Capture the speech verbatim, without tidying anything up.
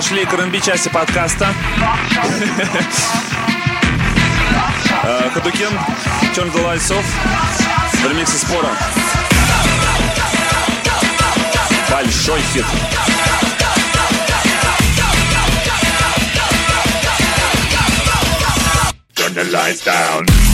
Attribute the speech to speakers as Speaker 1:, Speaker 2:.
Speaker 1: подошли к эр энд би части подкаста. Hadouken, Turn the Lights Off в ремиксе Спора. Большой хит.
Speaker 2: Turn the lights down.